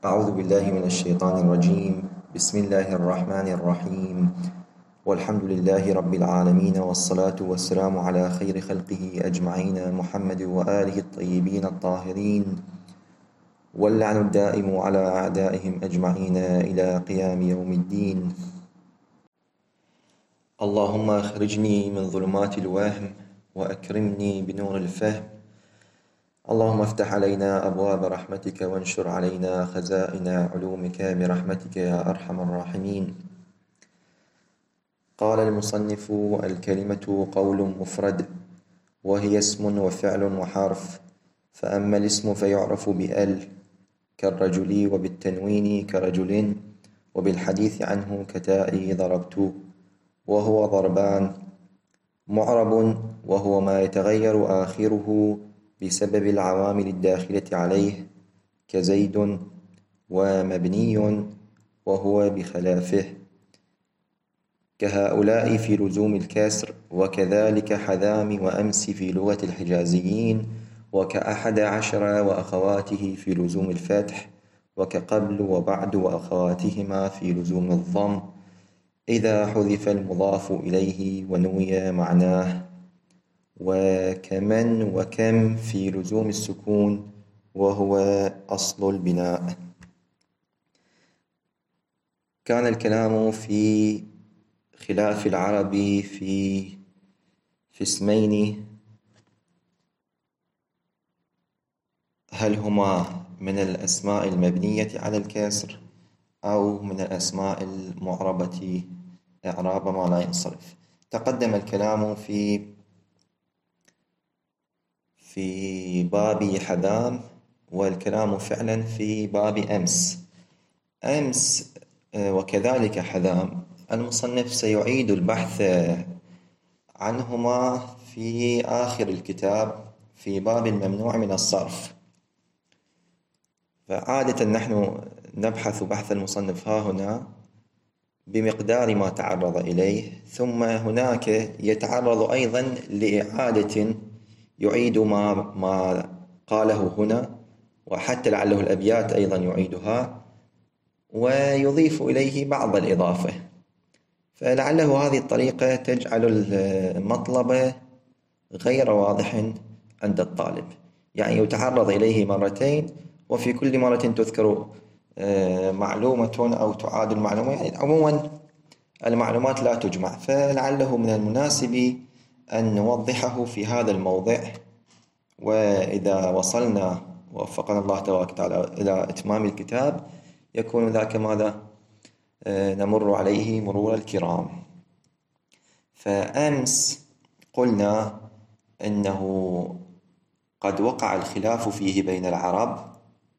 أعوذ بالله من الشيطان الرجيم. بسم الله الرحمن الرحيم. والحمد لله رب العالمين، والصلاة والسلام على خير خلقه أجمعين، محمد وآله الطيبين الطاهرين، واللعن الدائم على أعدائهم أجمعين إلى قيام يوم الدين. اللهم أخرجني من ظلمات الوهم وأكرمني بنور الفهم. اللهم افتح علينا أبواب رحمتك وانشر علينا خزائن علومك برحمتك يا أرحم الراحمين. قال المصنف: الكلمة قول مفرد، وهي اسم وفعل وحرف. فأما الاسم فيعرف بأل كالرجل، وبالتنوين كرجل، وبالحديث عنه كتاء ضربت، وهو ضربان. معرب وهو ما يتغير آخره بسبب العوامل الداخلة عليه كزيد، ومبني وهو بخلافه كهؤلاء في لزوم الكسر، وكذلك حذام وأمس في لغة الحجازيين، وكأحد عشر وأخواته في لزوم الفتح، وكقبل وبعد وأخواتهما في لزوم الضم إذا حذف المضاف إليه ونوي معناه، وكمن وكم في لزوم السكون وهو أصل البناء. كان الكلام في خلاف العرب في اسمين، هل هما من الأسماء المبنية على الكسر أو من الأسماء المعربة إعراب ما لا ينصرف. تقدم الكلام في باب حذام، والكلام فعلا في باب أمس وكذلك حذام. المصنف سيعيد البحث عنهما في آخر الكتاب في باب الممنوع من الصرف. فعادة نحن نبحث بحث المصنف ها هنا بمقدار ما تعرض إليه، ثم هناك يتعرض أيضا لإعادة يعيد ما قاله هنا، وحتى لعله الأبيات أيضا يعيدها ويضيف إليه بعض الإضافة، فلعله هذه الطريقة تجعل المطلب غير واضح عند الطالب. يعني يتعرض إليه مرتين، وفي كل مرة تذكر معلومة أو تعاد المعلومة. يعني عموما المعلومات لا تجمع، فلعله من المناسب أن نوضحه في هذا الموضع، وإذا وصلنا ووفقنا الله تبارك وتعالى إلى إتمام الكتاب يكون ذاك ماذا نمر عليه مرور الكرام. فأمس قلنا إنه قد وقع الخلاف فيه بين العرب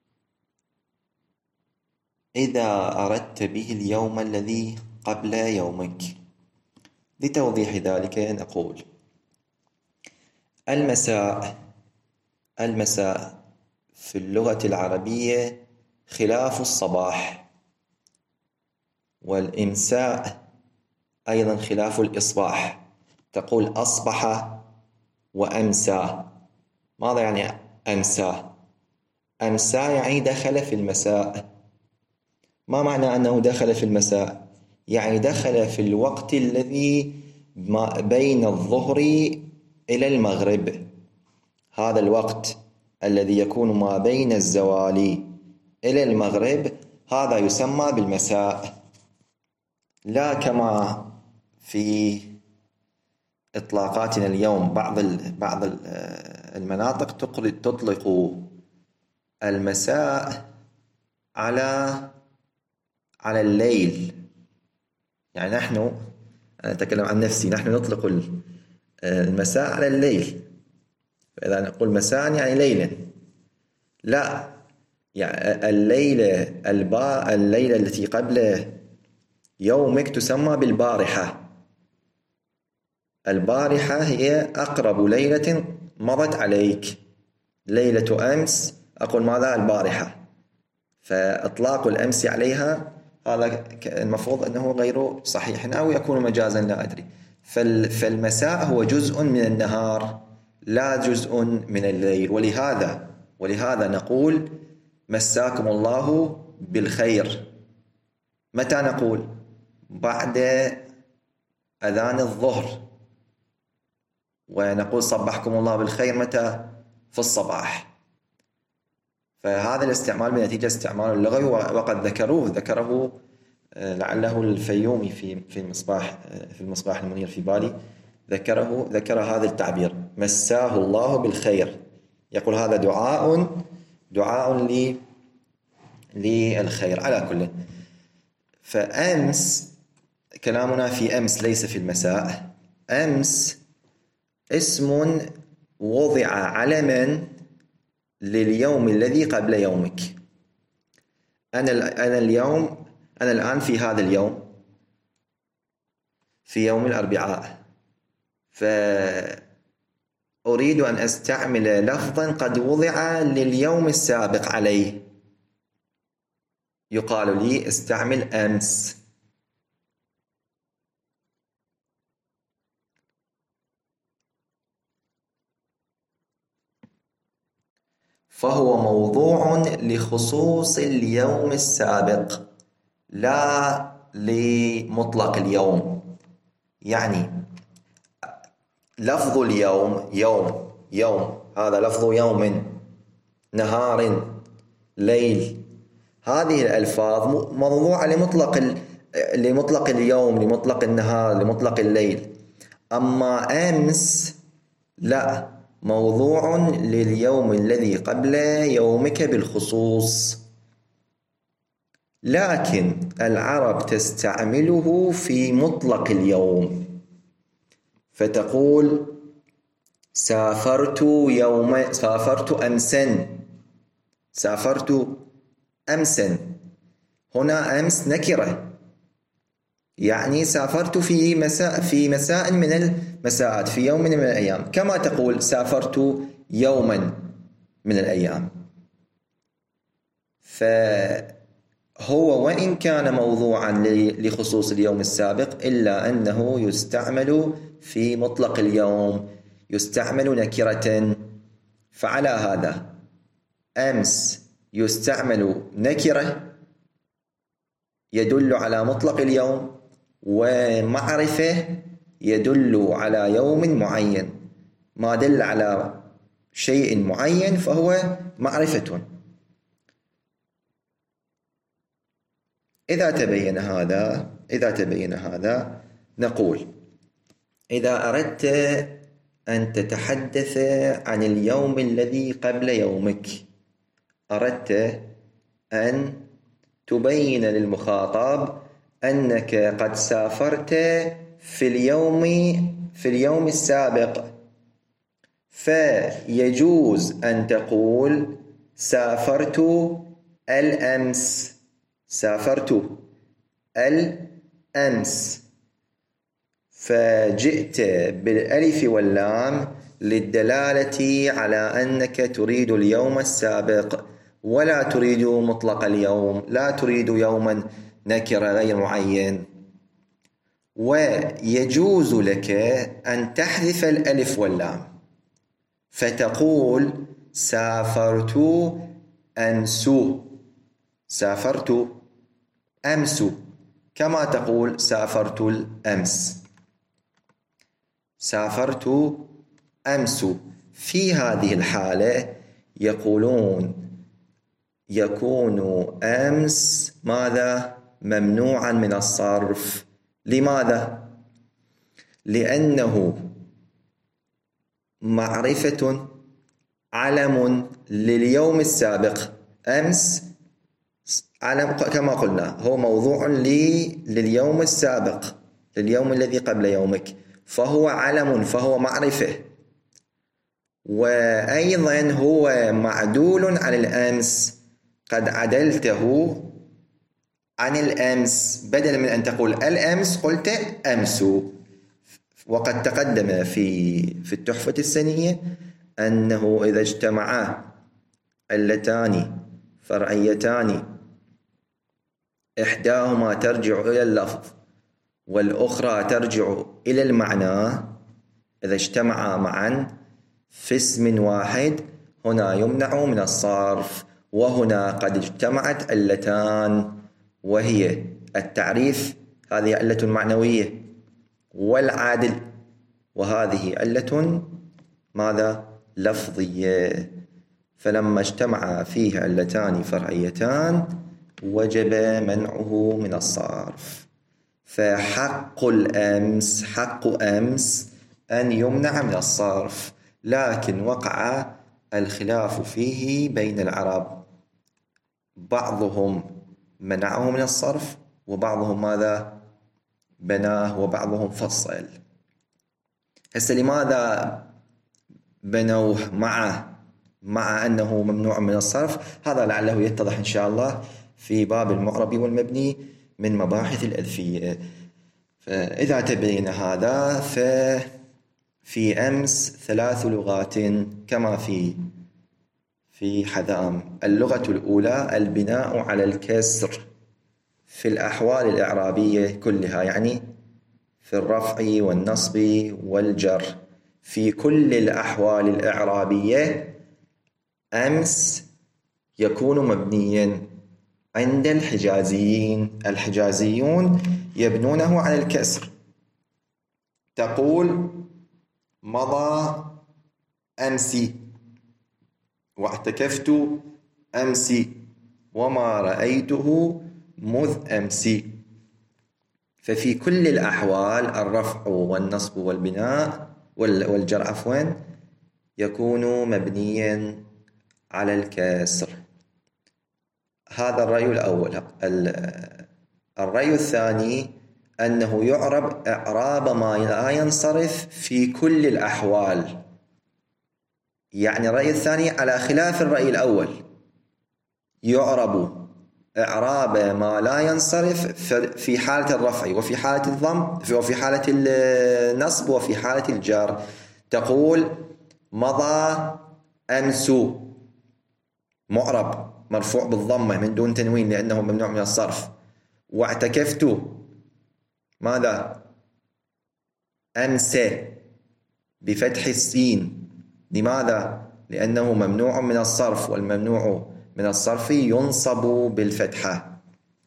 إذا أردت به اليوم الذي قبل يومك. لتوضيح ذلك نقول: المساء في اللغة العربية خلاف الصباح، والإمساء أيضا خلاف الإصباح. تقول أصبح وأمسى. ماذا يعني أمسى؟ أمسى يعني دخل في المساء. ما معنى أنه دخل في المساء؟ يعني دخل في الوقت الذي ما بين الظهر إلى المغرب. هذا الوقت الذي يكون ما بين الزوال إلى المغرب هذا يسمى بالمساء، لا كما في إطلاقاتنا اليوم بعض المناطق تطلق المساء على الليل. يعني أنا أتكلم عن نفسي، نحن نطلق المساء على الليل. فإذا نقول مساء يعني ليلا، لا، يعني الليلة التي قبل يومك تسمى بالبارحة. البارحة هي أقرب ليلة مضت عليك. ليلة أمس أقول ماذا؟ البارحة. فإطلاق الأمس عليها هذا المفروض أنه غير صحيح أو يكون مجازا، لا أدري. فالمساء هو جزء من النهار لا جزء من الليل، ولهذا نقول مساكم الله بالخير. متى نقول؟ بعد أذان الظهر. ونقول صبحكم الله بالخير متى؟ في الصباح. فهذا الاستعمال بنتيجة استعمال اللغوي، وقد ذكره لعله الفيومي في المصباح المنير في بالي، ذكر هذا التعبير: مساه الله بالخير. يقول هذا دعاء للخير. على كل، فأمس كلامنا في أمس ليس في المساء. أمس اسم وضع علما لليوم الذي قبل يومك. أنا الآن في هذا اليوم، في يوم الأربعاء، فأريد أن أستعمل لفظا قد وضع لليوم السابق عليه. يقال لي استعمل أمس. فهو موضوع لخصوص اليوم السابق لا لمطلق اليوم. يعني لفظ اليوم يوم، هذا لفظ يوم، نهار، ليل، هذه الألفاظ موضوعة لمطلق اليوم، لمطلق النهار، لمطلق الليل. أما أمس لا، موضوع لليوم الذي قبل يومك بالخصوص. لكن العرب تستعمله في مطلق اليوم، فتقول سافرت أمسا. هنا أمس نكرة، يعني سافرت في مساء من المساءات، في يوم من الأيام، كما تقول سافرت يوما من الأيام. فهو وإن كان موضوعا لخصوص اليوم السابق، إلا أنه يستعمل في مطلق اليوم، يستعمل نكرة. فعلى هذا أمس يستعمل نكرة يدل على مطلق اليوم، ومعرفة يدل على يوم معين. ما دل على شيء معين فهو معرفة. إذا تبين هذا نقول: إذا أردت أن تتحدث عن اليوم الذي قبل يومك، أردت أن تبين للمخاطب أنك قد سافرت في اليوم السابق، فيجوز أن تقول سافرت الأمس. فجئت بالألف واللام للدلالة على أنك تريد اليوم السابق، ولا تريد مطلق اليوم، لا تريد يوما نكرة غير معين. ويجوز لك أن تحذف الألف واللام، فتقول سافرت أمس، كما تقول سافرت الأمس. في هذه الحالة يكون أمس ماذا؟ ممنوعا من الصرف. لماذا؟ لأنه معرفة، علم لليوم السابق. أمس علم كما قلنا، هو موضوع لليوم السابق، لليوم الذي قبل يومك، فهو علم، فهو معرفة. وأيضا هو معدول عن الأمس، قد عدلته عن الأمس، بدلا من أن تقول الأمس قلت أمس. وقد تقدم في التحفة السنية أنه إذا اجتمعا اللتان فرعيتان إحداهما ترجع إلى اللفظ والأخرى ترجع إلى المعنى، إذا اجتمعا معا في اسم واحد، هنا يمنع من الصرف. وهنا قد اجتمعت علتان، وهي التعريف، هذه علة معنوية، والعادل، وهذه علة ماذا؟ لفظية. فلما اجتمع فيه علتان فرعيتان وجب منعه من الصرف. فحق الأمس، حق أمس أن يمنع من الصرف، لكن وقع الخلاف فيه بين العرب، بعضهم منعه من الصرف وبعضهم ماذا؟ بناه، وبعضهم فصل. هسه لماذا بنوه مع أنه ممنوع من الصرف؟ هذا لعله يتضح إن شاء الله في باب المعرب والمبني من مباحث الألفية. فإذا تبين هذا، ففي أمس 3 لغات كما في حذام. اللغة الأولى البناء على الكسر في الأحوال الإعرابية كلها، يعني في الرفع والنصب والجر، في كل الأحوال الإعرابية أمس يكون مبنيا عند الحجازيين. الحجازيون يبنونه على الكسر. تقول مضى أمسي، واعتكفت أمسي، وما رأيته مذ أمسي. ففي كل الأحوال الرفع والنصب والبناء والجر يكون مبنيا على الكسر. هذا الرأي الأول. الرأي الثاني أنه يعرب إعراب ما لا ينصرف في كل الأحوال. يعني الرأي الثاني على خلاف الرأي الأول، يعرب إعراب ما لا ينصرف في حالة الرفع وفي حالة الضم وفي حالة النصب وفي حالة الجر. تقول مضى أمس، معرب مرفوع بالضمة من دون تنوين لأنه ممنوع من الصرف. واعتكفت ماذا؟ أمس بفتح السين. لماذا؟ لأنه ممنوع من الصرف، والممنوع من الصرف ينصب بالفتحة.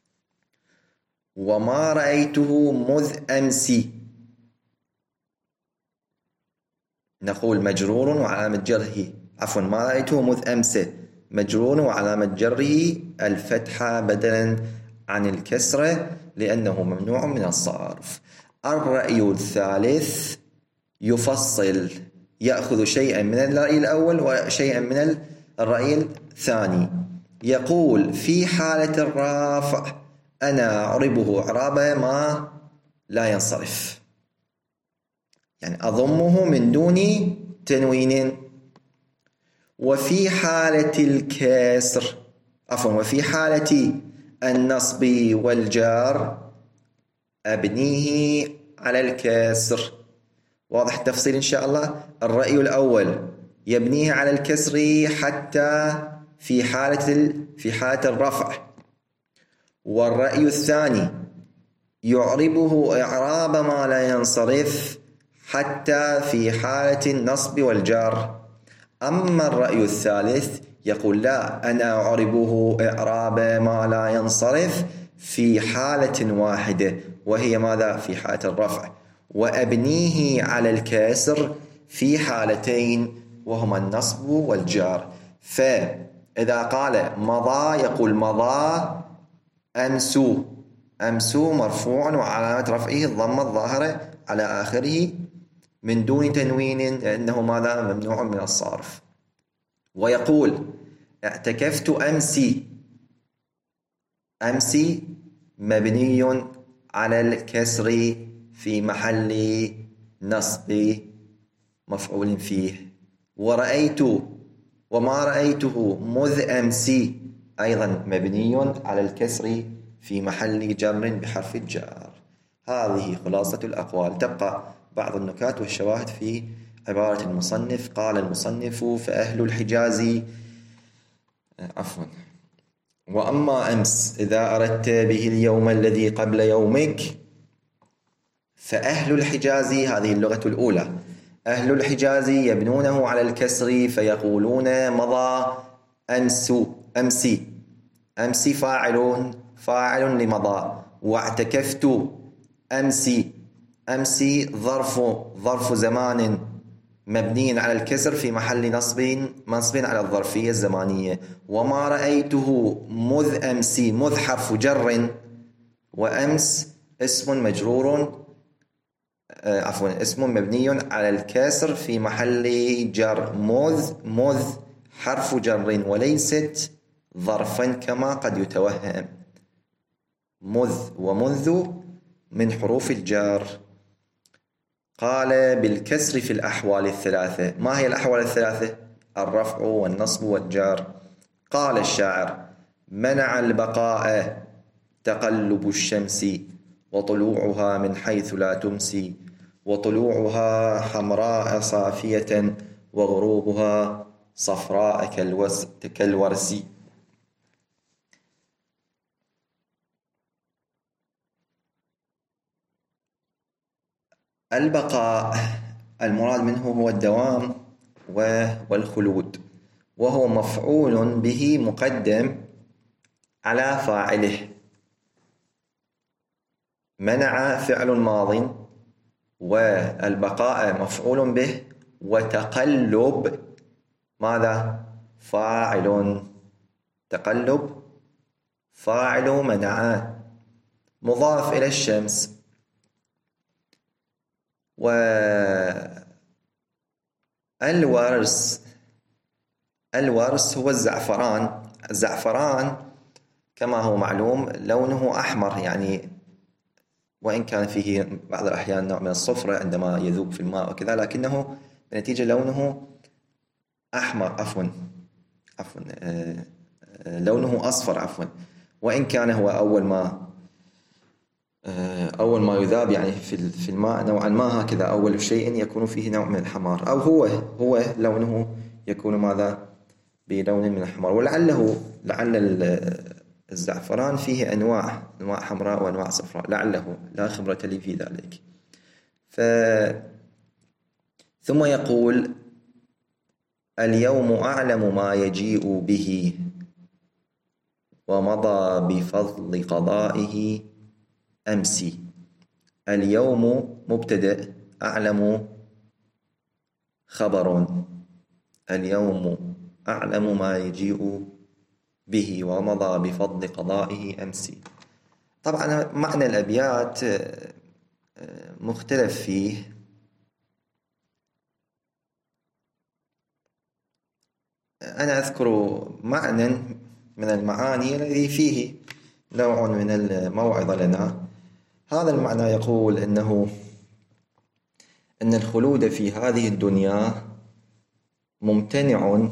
وما رأيته مذ أمس، نقول مجرور وعلامة جره، عفوا، ما رأيته مذ أمس مجرور وعلامة جره الفتحة بدلا عن الكسرة لأنه ممنوع من الصرف. الرأي الثالث يفصل، يأخذ شيئا من الرأي الأول وشيئا من الرأي الثاني. يقول في حالة الرافع أنا أعربه إعراب ما لا ينصرف، يعني أضمه من دون تنوين. وفي حالة الكسر، عفوا، وفي حالة النصب والجار أبنيه على الكسر. واضح التفصيل إن شاء الله. الرأي الأول يبنيه على الكسر حتى في حالة الرفع. والرأي الثاني يعربه إعراب ما لا ينصرف حتى في حالة النصب والجار. أما الرأي الثالث يقول لا، أنا أعربه إعراب ما لا ينصرف في حالة واحدة، وهي ماذا؟ في حالة الرفع، وأبنيه على الكسر في حالتين وهما النصب والجار. فإذا قال مضى يقول مضى أمس، أمس مرفوع وعلامة رفعه الضمة الظاهرة على آخره من دون تنوين لأنه ماذا؟ ممنوع من الصرف. ويقول اعتكفت أمسي، أمسي مبني على الكسر في محل نصب مفعول فيه. ورأيت وما رأيته مذ أمسي أيضا مبني على الكسر في محل جر بحرف الجر. هذه خلاصة الأقوال. تبقى بعض النكات والشواهد في عبارة المصنف. قال المصنف فأهل الحجاز، عفوا، وأما أمس إذا أردت به اليوم الذي قبل يومك، فأهل الحجاز، هذه اللغة الأولى، أهل الحجاز يبنونه على الكسر فيقولون مضى أمس أمسي، أمسي فاعل لمضى. واعتكفت أمسي، أمسي ظرف زمان مبني على الكسر في محل نصب على الظرفية الزمانية. وما رأيته مذ أمسي، مذ حرف جر، وأمس اسم مجرور، اسم مبني على الكسر في محل جر. مذ حرف جر وليست ظرفا كما قد يتوهم. مذ ومنذ من حروف الجر. قال بالكسر في الأحوال الثلاثة. ما هي الأحوال الثلاثة؟ الرفع والنصب والجر. قال الشاعر: منع البقاء تقلب الشمس، وطلوعها من حيث لا تمسي، وطلوعها حمراء صافية، وغروبها صفراء كالورس. البقاء المراد منه هو الدوام والخلود، وهو مفعول به مقدم على فاعله. منع فعل ماض، والبقاء مفعول به، وتقلب ماذا؟ فاعل. تقلب فاعل منع، مضاف إلى الشمس. والورس هو الزعفران. الزعفران كما هو معلوم لونه أحمر، يعني وإن كان فيه بعض الأحيان نوع من الصفرة عندما يذوب في الماء وكذا، لكنه بنتيجة لونه أحمر، لونه أصفر، وإن كان هو أول ما يذاب يعني في الماء نوعا ما هكذا، أول شيء يكون فيه نوع من الحمار، أو هو لونه يكون ماذا؟ بلون من الحمار. ولعل الزعفران فيه أنواع حمراء وأنواع صفراء، لعله، لا خبرة لي في ذلك. ثم يقول: اليوم أعلم ما يجيء به، ومضى بفضل قضائه أمسي. اليوم مبتدأ، أعلم خبر. اليوم أعلم ما يجيء به، ومضى بفضل قضائه أمسي. طبعا معنى الأبيات مختلف فيه. أنا أذكر معنى من المعاني الذي فيه نوع من الموعظة لنا. هذا المعنى يقول أن الخلود في هذه الدنيا ممتنع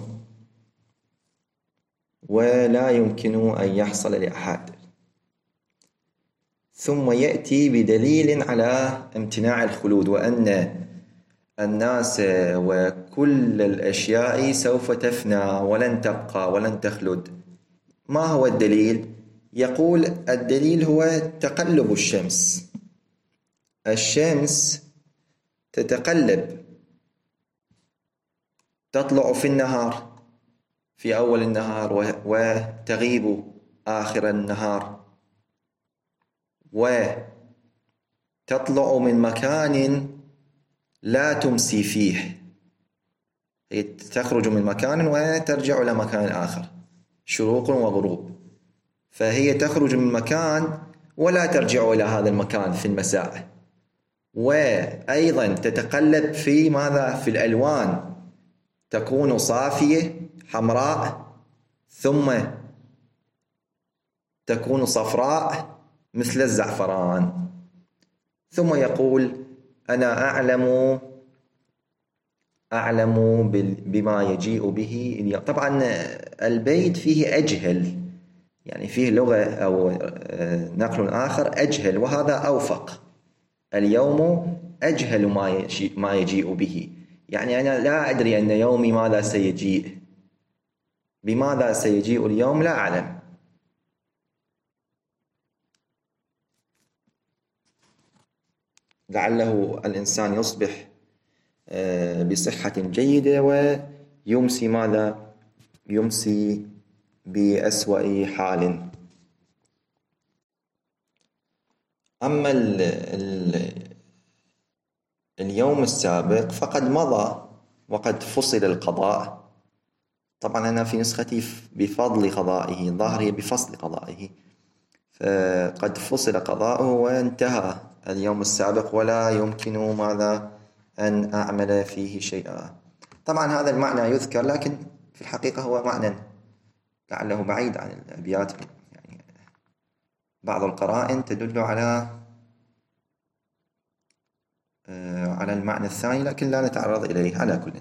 ولا يمكن أن يحصل لأحد، ثم يأتي بدليل على امتناع الخلود، وأن الناس وكل الأشياء سوف تفنى ولن تبقى ولن تخلد. ما هو الدليل؟ يقول الدليل هو تقلب الشمس. الشمس تتقلب، تطلع في النهار في أول النهار، وتغيب آخر النهار، وتطلع من مكان لا تمسي فيه. هي تخرج من مكان وترجع إلى مكان آخر، شروق وغروب. فهي تخرج من مكان ولا ترجع إلى هذا المكان في المساء. وأيضا تتقلب في ماذا؟ في الألوان، تكون صافية حمراء، ثم تكون صفراء مثل الزعفران. ثم يقول: أنا أعلم بما يجيء به اليوم. طبعا البيت فيه أجهل، يعني فيه لغة أو نقل آخر أجهل، وهذا أوفق. اليوم أجهل ما يجيء به، يعني أنا لا أدري أن يومي ماذا سيجيء، بماذا سيجيء اليوم لا أعلم. لعله الإنسان يصبح بصحة جيدة ويمسي ماذا؟ يمسي بأسوأ حال. أما اليوم السابق فقد مضى وقد فصل القضاء. طبعا أنا في نسختي بفضل قضائه، ظاهر هي بفصل قضائه، فقد فصل قضاؤه وانتهى اليوم السابق ولا يمكن ماذا أن أعمل فيه شيئا. طبعا هذا المعنى يذكر، لكن في الحقيقة هو معنى لعله بعيد عن الأبيات، يعني بعض القرائن تدل على المعنى الثاني، لكن لا نتعرض إليه على كل.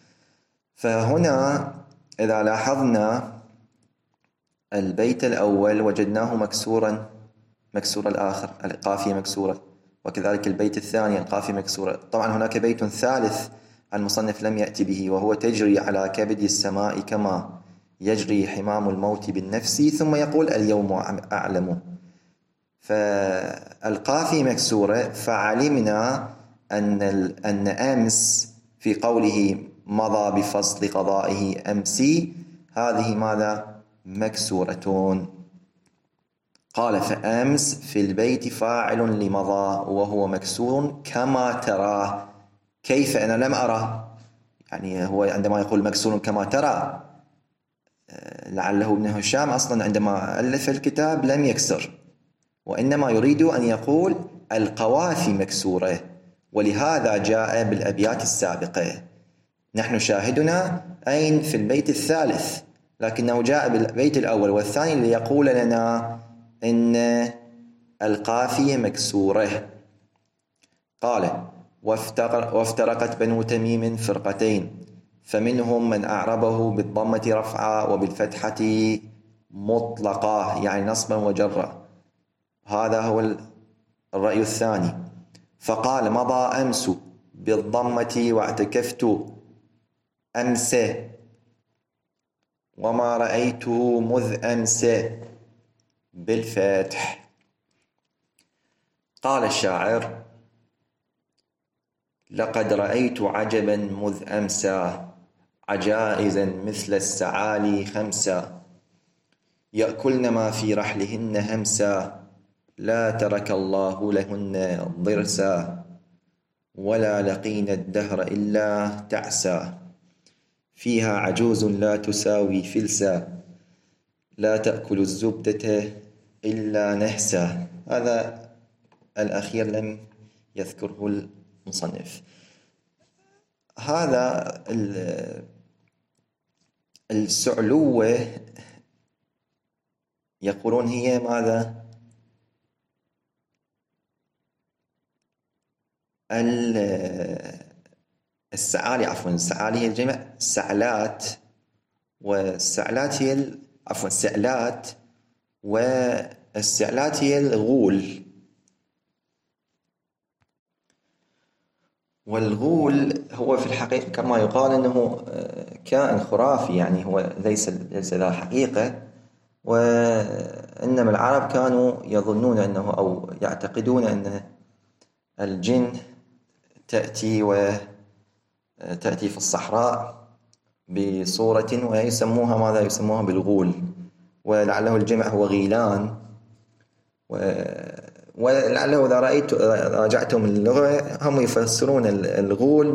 فهنا إذا لاحظنا البيت الأول وجدناه مكسور الآخر، القافية مكسورة، وكذلك البيت الثاني القافية مكسورة. طبعا هناك بيت ثالث المصنف لم يأتي به، وهو تجري على كبد السماء كما يجري حمام الموت بالنفس، ثم يقول اليوم أعلم. فالقافية مكسورة، فعلمنا أن أمس في قوله مضى بفصل قضائه أمسي، هذه ماذا؟ مكسورة. قال فأمس في البيت فاعل لمضى وهو مكسور كما ترى. كيف أنا لم أرى؟ يعني هو عندما يقول مكسور كما ترى، لعله ابن هشام أصلا عندما ألف الكتاب لم يكسر، وإنما يريد أن يقول القوافي مكسورة، ولهذا جاء بالأبيات السابقة. نحن شاهدنا أين؟ في البيت الثالث، لكنه جاء بالبيت الأول والثاني ليقول لنا إن القافية مكسورة. قال وافترقت بنو تميم فرقتين، فمنهم من أعربه بالضمة رفعا وبالفتحة مطلقا، يعني نصبا وجرا. هذا هو الرأي الثاني. فقال مضى أمس بالضمة واعتكفت أمس، وما رأيته مذ أمس بالفتح. قال الشاعر لقد رأيت عجبا مذ أمسى، عجائزا مثل السعالي خمسا، يأكلن ما في رحلهن همسا، لا ترك الله لهن ضرسا، ولا لقين الدهر إلا تعسى، فيها عجوز لا تساوي فلسا، لا تأكل الزبدة إلا نهسا. هذا الأخير لم يذكره المصنف. هذا السعلوة يقولون هي ماذا؟ السعالي، عفوا السعالي هي الجمع سعلات، والسعلات هي عفوا السعلات، والسعلات هي الغول. والغول هو في الحقيقة كما يقال أنه كائن خرافي، يعني هو ليس ذا حقيقة، وإنما العرب كانوا يظنون أنه أو يعتقدون أن الجن تأتي في الصحراء بصورة ويسموها ماذا؟ يسموها بالغول، ولعله الجمع هو غيلان. ولعله إذا راجعتم اللغة هم يفسرون الغول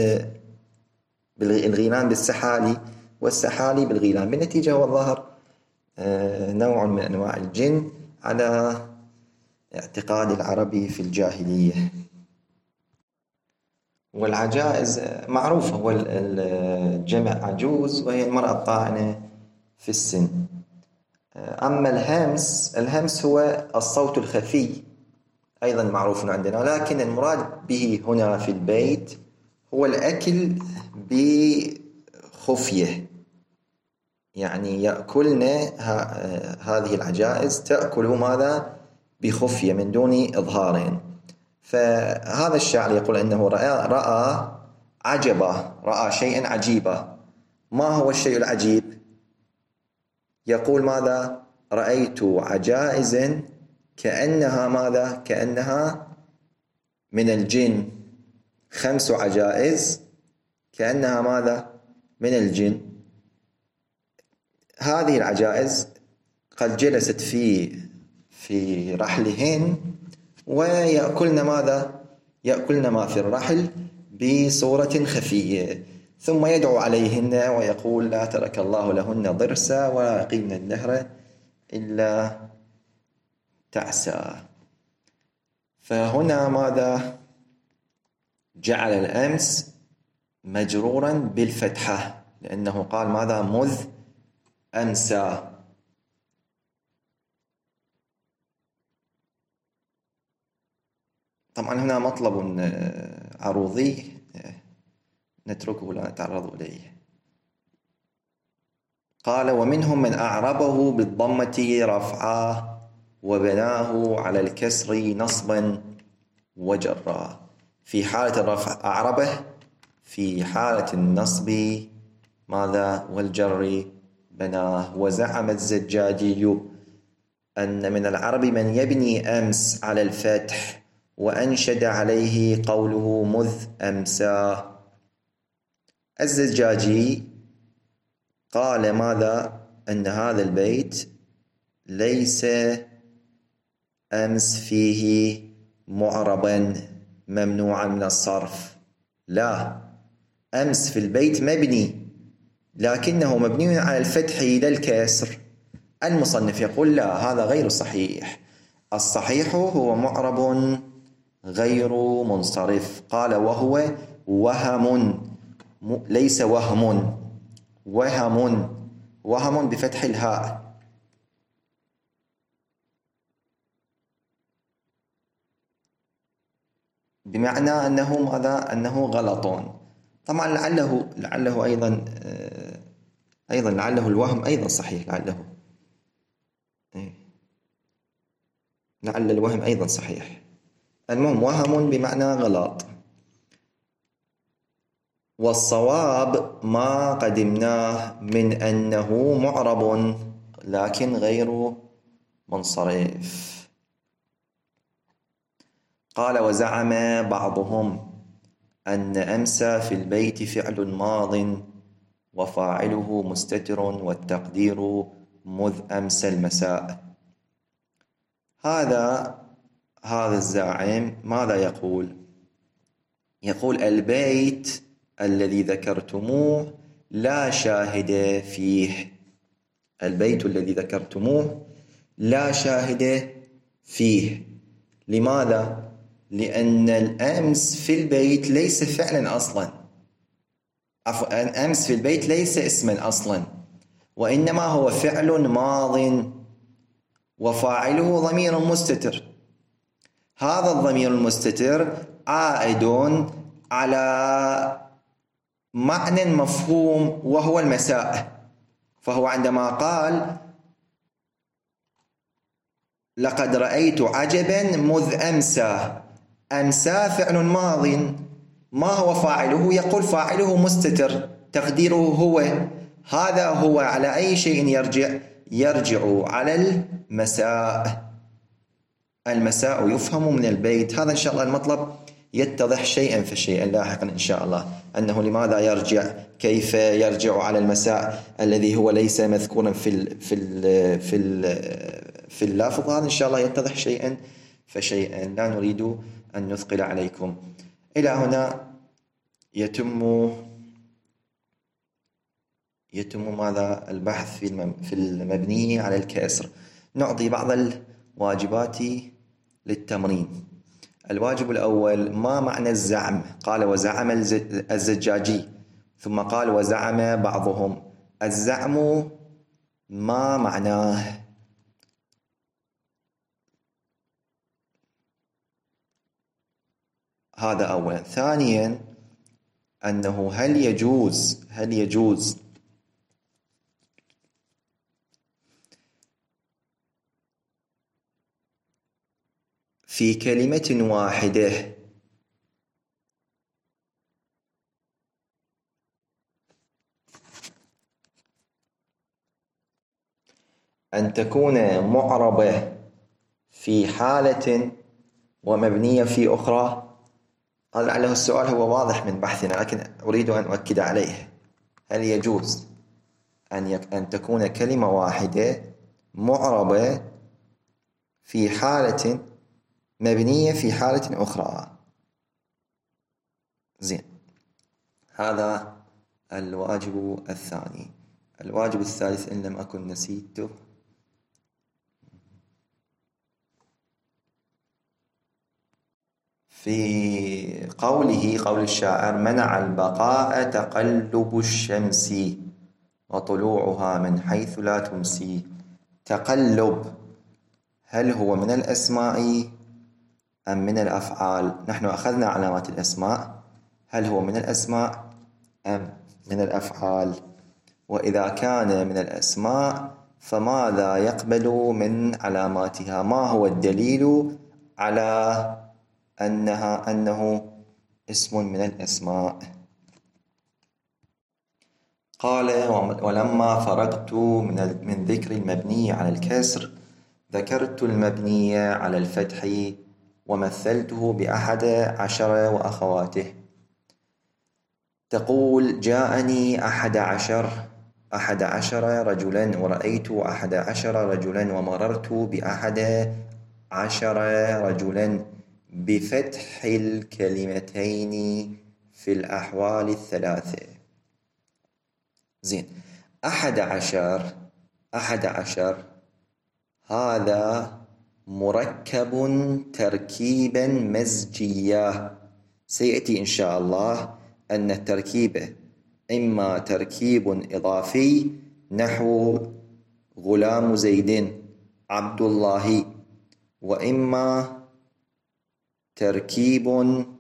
بالغيلان بالسحالي، والسحالي بالغيلان. بالنتيجة هو الظاهر نوع من أنواع الجن على اعتقاد العربي في الجاهلية. والعجائز معروفة، هو الجمع عجوز وهي المرأة الطاعنة في السن. أما الهمس هو الصوت الخفي، أيضا معروف عندنا، لكن المراد به هنا في البيت هو الأكل بخفية، يعني يأكلن هذه العجائز تأكل ماذا؟ بخفية من دون إظهار. فهذا الشاعر يقول أنه رأى عجبا، رأى شيئا عجيبا. ما هو الشيء العجيب؟ يقول ماذا؟ رأيت عجائز كأنها ماذا؟ كأنها من الجن، 5 عجائز كأنها ماذا؟ من الجن. هذه العجائز قد جلست في رحلهن ويأكلن ماذا؟ يأكلن ما في الرحل بصورة خفية، ثم يدعو عليهن ويقول: لا ترك الله لهن ضرسا ولا يقيمن الدهر إلا تعسى. فهنا ماذا؟ جعل الأمس مجرورا بالفتحة، لأنه قال ماذا؟ مذ أمسى. طبعا هنا مطلب عروضي نتركه لا نتعرض إليه. قال: ومنهم من أعربه بالضمة رفعا وبناه على الكسر نصبا وجرا. في حالة الرفع أعربه، في حالة النصب ماذا؟ والجر بناه. وزعم الزجاجي أن من العرب من يبني أمس على الفتح، وأنشد عليه قوله مذ أمسى. الزجاجي قال ماذا؟ أن هذا البيت ليس أمس فيه معربا ممنوعا من الصرف، لا، أمس في البيت مبني لكنه مبني على الفتح لا الكسر. المصنف يقول: لا، هذا غير صحيح، الصحيح هو معرب غير منصرف. قال: وهو وهم، ليس وهم، وهم بفتح الهاء. بمعنى أنه ماذا؟ أنه غلط. طبعا لعله أيضا لعله الوهم أيضا صحيح، لعل الوهم أيضا صحيح. المهم وهم بمعنى غلط. والصواب ما قدمناه من أنه معرب لكن غير منصرف. قال: وزعم بعضهم أن أمسى في البيت فعل ماض وفاعله مستتر والتقدير مذ أمسى المساء. هذا الزاعم ماذا يقول؟ يقول: البيت الذي ذكرتموه لا شاهد فيه. البيت الذي ذكرتموه لا شاهد فيه. لماذا؟ لأن الأمس في البيت ليس فعلا أصلا، أمس في البيت ليس اسما أصلا، وإنما هو فعل ماض وفاعله ضمير مستتر. هذا الضمير المستتر عائد على معنى مفهوم وهو المساء. فهو عندما قال لقد رأيت عجبا مذ أمسى، أمسى فعل ماض، ما هو فاعله؟ يقول فاعله مستتر تقديره هو. هذا هو على أي شيء يرجع على المساء. المساء يفهم من البيت. هذا إن شاء الله المطلب يتضح شيئا فشيئا لاحقا إن شاء الله، أنه لماذا يرجع، كيف يرجع على المساء الذي هو ليس مذكورا في اللفظ. هذا إن شاء الله يتضح شيئا فشيئا، لا نريد أن نثقل عليكم. إلى هنا يتم ماذا؟ البحث في المبني على الكسر. نعطي بعض الواجبات للتمرين. الواجب الأول: ما معنى الزعم؟ قال: وزعم الزجاجي، ثم قال: وزعم بعضهم. الزعم ما معناه؟ هذا أولا. ثانيا: أنه هل يجوز في كلمة واحدة أن تكون معربة في حالة ومبنية في أخرى؟ هذا لعله السؤال هو واضح من بحثنا، لكن أريد أن أؤكد عليه. هل يجوز أن تكون كلمة واحدة معربة في حالة مبنية في حالة أخرى. زين، هذا الواجب الثاني. الواجب الثالث إن لم أكن نسيته، في قول الشاعر: منع البقاء تقلب الشمس وطلوعها من حيث لا تمسي. تقلب هل هو من الأسماء أم من الأفعال؟ نحن أخذنا علامات الأسماء، هل هو من الأسماء أم من الأفعال؟ وإذا كان من الأسماء فماذا يقبل من علاماتها؟ ما هو الدليل على أنه اسم من الأسماء؟ قال: ولما فرغت من ذكر المبني على الكسر ذكرت المبني على الفتح ومثلته ب11 وأخواته. تقول: جاءني 11 رجلا، ورأيت 11 رجلا، ومررت ب11 رجلا، بفتح الكلمتين في الأحوال الثلاثة. زين، 11 هذا مركب تركيبا مزجيا. سيأتي إن شاء الله أن التركيب إما تركيب إضافي نحو غلام زيد عبد الله، وإما تركيب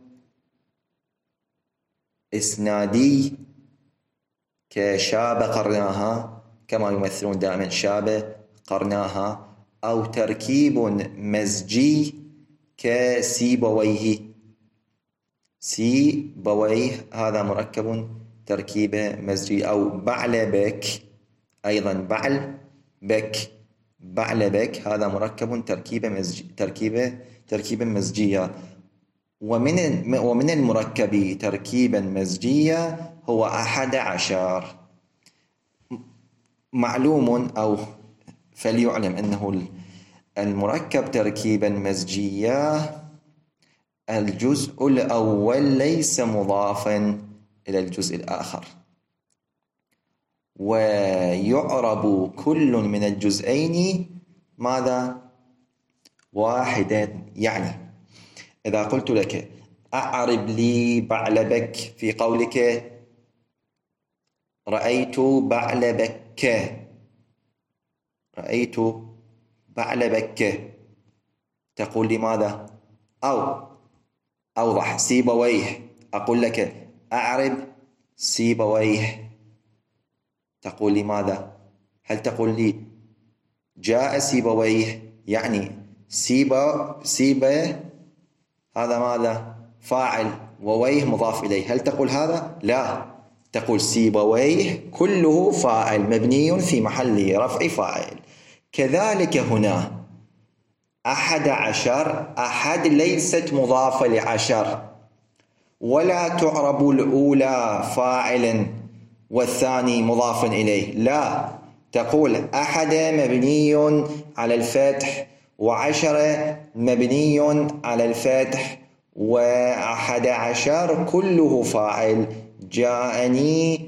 إسنادي كشاب قرناها، كما يمثلون دائما شاب قرناها، أو تركيب مزجي كسيبويه. سيبويه هذا مركب تركيبة مزجي، أو بعلبك، أيضا بعلبك هذا مركب تركيبة مزجية. ومن المركب تركيبا مزجيا هو 11. معلوم أو فليعلم أنه المركب تركيبا مزجيا الجزء الأول ليس مضافا إلى الجزء الآخر، ويعرب كل من الجزئين ماذا؟ واحدا. يعني إذا قلت لك: أعرب لي بعلبك، في قولك رأيت بعلبك، تقول لي ماذا؟ أو أوضح: سيبويه، أقول لك أعرب سيبويه، تقول لي ماذا؟ هل تقول لي جاء سيبويه؟ يعني سيبه هذا ماذا؟ فاعل، وويه مضاف إليه. هل تقول هذا؟ لا، تقول سيبويه كله فاعل مبني في محل رفع فاعل. كذلك هنا 11 أحد ليست مضافة ل10، ولا تعرب الأولى فاعلا والثاني مضاف إليه، لا، تقول 1 مبني على الفتح، و10 مبني على الفتح، و11 كله فاعل. جاءني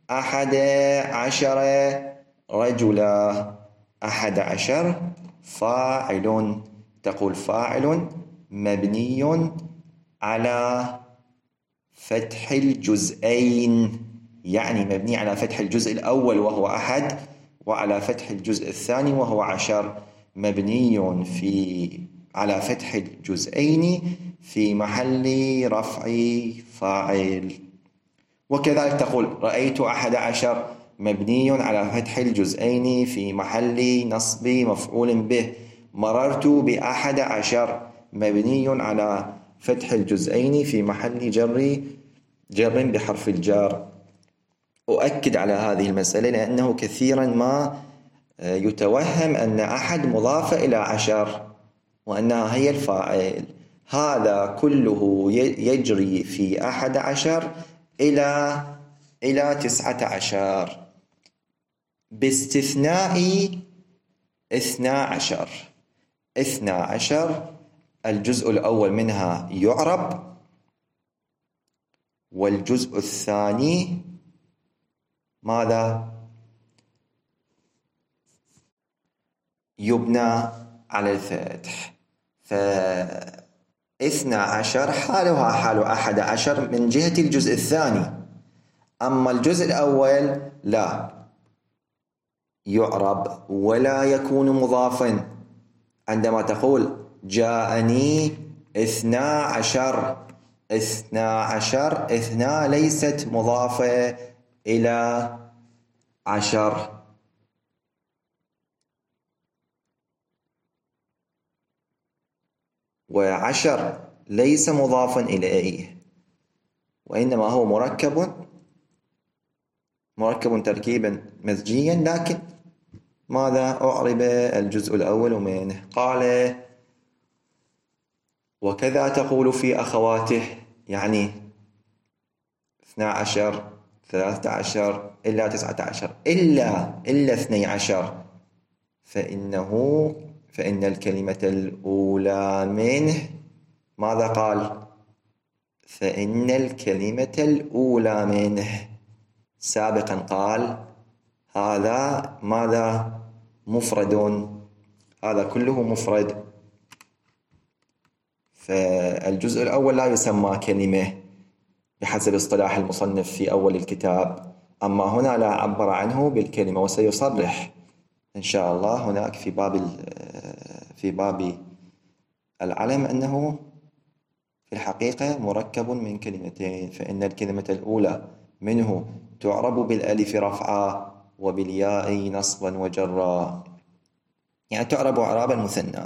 11 رجلا، 11 فاعل، تقول فاعل مبني على فتح الجزئين، يعني مبني على فتح الجزء الأول وهو 1، وعلى فتح الجزء الثاني وهو 10، مبني على فتح الجزئين في محل رفع فاعل. وكذلك تقول رأيت 11 مبني على فتح الجزئين في محل نصب مفعول به. مررت ب11 مبني على فتح الجزئين في محل جر بحرف الجار. أؤكد على هذه المسألة لأنه كثيرا ما يتوهم أن 1 مضافة إلى 10 وأنها هي الفاعل. هذا كله يجري في 11 إلى 19. باستثناء 12. 12 الجزء الأول منها يعرب، والجزء الثاني ماذا؟ يبنى على الفتح. 12 حالها حال 11 من جهة الجزء الثاني، أما الجزء الأول لا يعرب ولا يكون مضافا. عندما تقول جاءني 12، 12 ليست مضافة إلى 10. و10 ليس مضافا إليه، وإنما هو مركب تركيبا مزجيا، لكن ماذا أعرب الجزء الأول منه؟ قال وكذا تقول في أخواته، يعني 12 13 إلا 19 إلا 12، فإن الكلمة الأولى منه ماذا قال؟ فإن الكلمة الأولى منه سابقا قال هذا ماذا؟ مفرد، هذا كله مفرد، فالجزء الأول لا يسمى كلمة بحسب اصطلاح المصنف في أول الكتاب، أما هنا لا عبر عنه بالكلمة، وسيصرح إن شاء الله هناك في باب العلم أنه في الحقيقة مركب من كلمتين، فإن الكلمة الأولى منه تعرب بالألف رفعا وبالياء نصبا وجرا، يعني تعرب إعراب المثنى.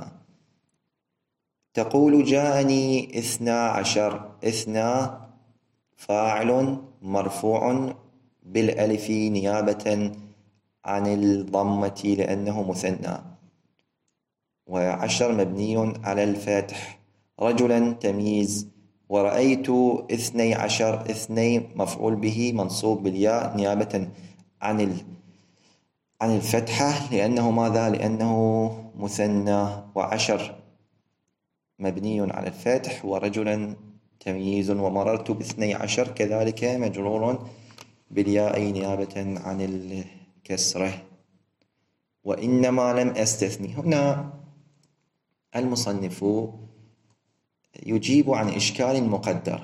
تقول جاءني 12، 2 فاعل مرفوع بالألف نيابة عن الضمة لأنه مثنى، و10 مبني على الفتح. رجلا تمييز، ورأيت 12، 2 مفعول به منصوب بالياء نيابة عن الفتحة لأنه ماذا؟ لأنه مثنى، و10 مبني على الفتح، ورجلا تمييز، ومررت ب12 كذلك مجرور بالياء نيابة عن الكسرة. وإنما لم أستثني، هنا المصنف يجيب عن إشكال مقدر،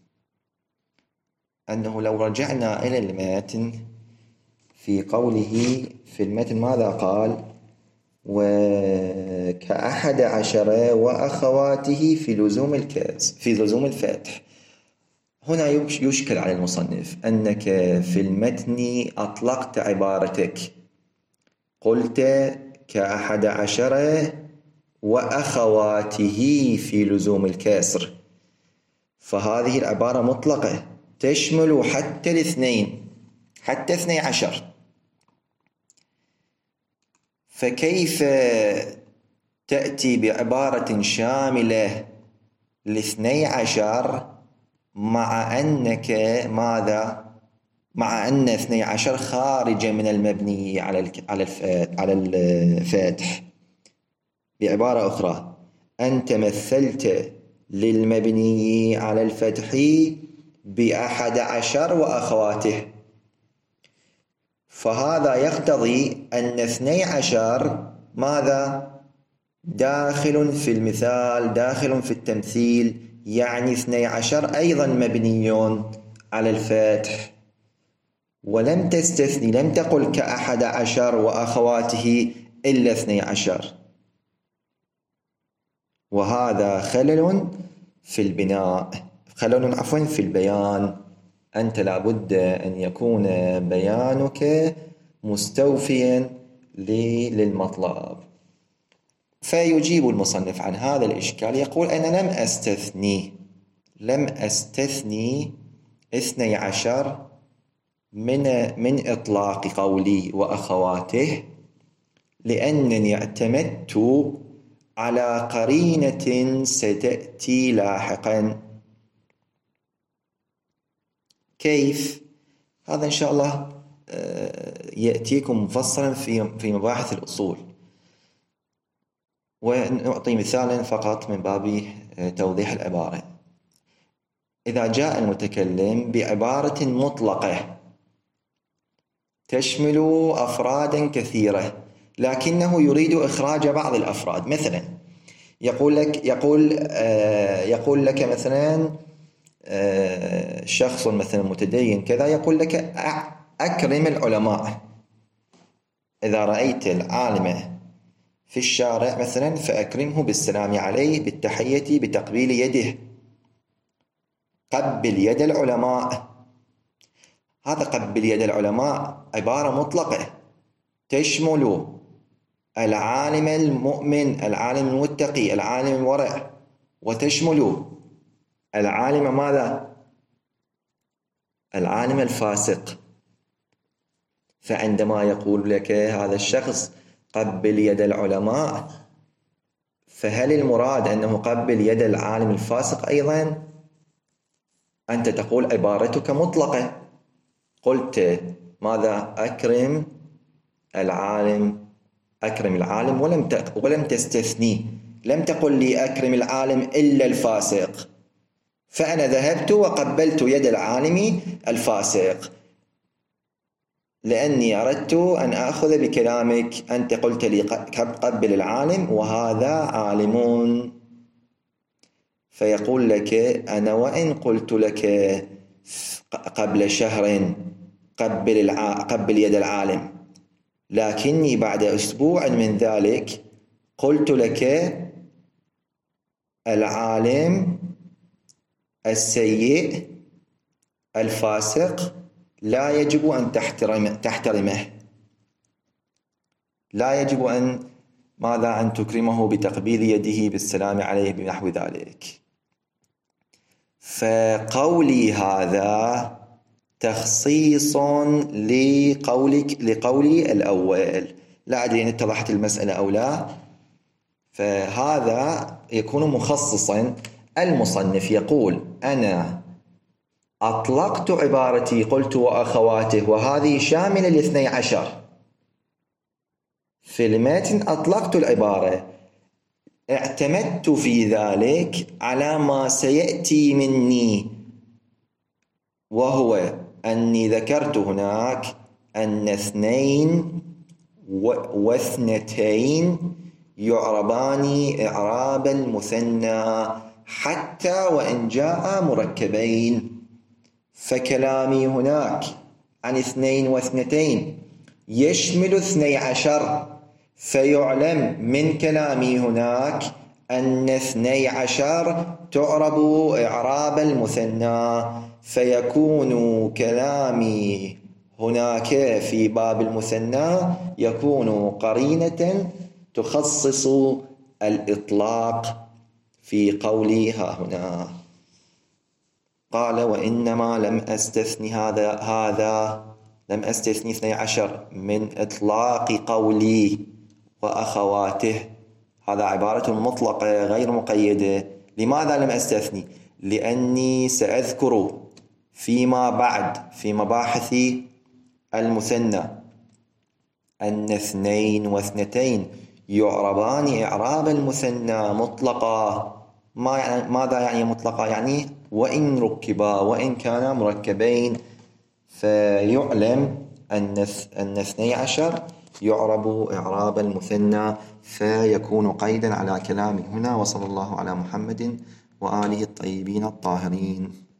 أنه لو رجعنا إلى المتن في قوله في المتن ماذا قال؟ وك11 وأخواته في لزوم الفتح. هنا يشكل على المصنف أنك في المتن أطلقت عبارتك، قلت ك11 وأخواته في لزوم الكسر، فهذه العبارة مطلقة تشمل حتى الاثنين، حتى 12، فكيف تأتي بعبارة شاملة ل12 مع أنك ماذا؟ مع أن 12 خارجة من المبني على الفاتح. بعبارة أخرى، أنت مثلت للمبني على الفتح ب11 وأخواته، فهذا يقتضي أن 12 ماذا؟ داخل في المثال، داخل في التمثيل، يعني 12 أيضا مبني على الفتح، ولم تستثني، لم تقل ك11 وأخواته إلا 12، وهذا خلل في البناء، في البيان. أنت لابد أن يكون بيانك مستوفيا للمطلب. فيجيب المصنف عن هذا الإشكال، يقول أنا لم أستثني 12 من إطلاق قولي وأخواته، لأنني اعتمدت على قرينة ستأتي لاحقا. كيف؟ هذا إن شاء الله يأتيكم مفصلا في مباحث الأصول. ونعطي مثالا فقط من باب توضيح العبارة. إذا جاء المتكلم بعبارة مطلقة تشمل أفرادا كثيرة لكنه يريد إخراج بعض الأفراد، مثلا يقول لك مثلا شخص مثلا متدين كذا، يقول لك أكرم العلماء. إذا رأيت العالم في الشارع مثلا فأكرمه بالسلام عليه، بالتحية، بتقبيل يده، قبل يد العلماء. هذا قبل يد العلماء عبارة مطلقة تشمل العالم المؤمن، العالم المتقي، العالم الورع، وتشمل العالم ماذا؟ العالم الفاسق. فعندما يقول لك هذا الشخص قبل يد العلماء، فهل المراد أنه قبل يد العالم الفاسق أيضا؟ أنت تقول عبارتك مطلقة، قلت ماذا؟ أكرم العالم، أكرم العالم، ولم تستثني، لم تقل لي أكرم العالم إلا الفاسق. فأنا ذهبت وقبلت يد العالم الفاسق لأني أردت أن أخذ بكلامك. أنت قلت لي قبل العالم وهذا عالم. فيقول لك أنا وإن قلت لك قبل شهر قبل يد العالم، لكني بعد أسبوع من ذلك قلت لك العالم السيء الفاسق لا يجب أن تحترمه، لا يجب أن ماذا؟ أن تكرمه بتقبيل يده، بالسلام عليه، بنحو ذلك. فقولي هذا تخصيص لقولي الأول. لا أدري إن اتضحت المسألة أو لا. فهذا يكون مخصصا. المصنف يقول أنا أطلقت عبارتي، قلت وأخواته، وهذه شاملة ل12. في المتن أطلقت العبارة، اعتمدت في ذلك على ما سيأتي مني، وهو أني ذكرت هناك أن 2 و2 يعربان إعراب المثنى حتى وإن جاء مركبين. فكلامي هناك عن 2 و2 يشمل 12، فيعلم من كلامي هناك أن 12 تعرب إعراب المثنى، فيكون كلامي هناك في باب المثنى يكون قرينة تخصص الإطلاق في قولي ها هنا. قال وإنما لم أستثني هذا لم أستثني 12 من إطلاق قولي وأخواته. هذا عبارة مطلقة غير مقيدة. لماذا لم أستثني؟ لأني سأذكر فيما بعد في مباحث المثنى أن 2 و2 يعربان إعراب المثنى مطلقا. ماذا يعني مطلقا؟ يعني وإن ركبا، وإن كانا مركبين. فيعلم أن 12 يعرب إعراب المثنى، فيكون قيدا على كلامي هنا. وصلى الله على محمد وآله الطيبين الطاهرين.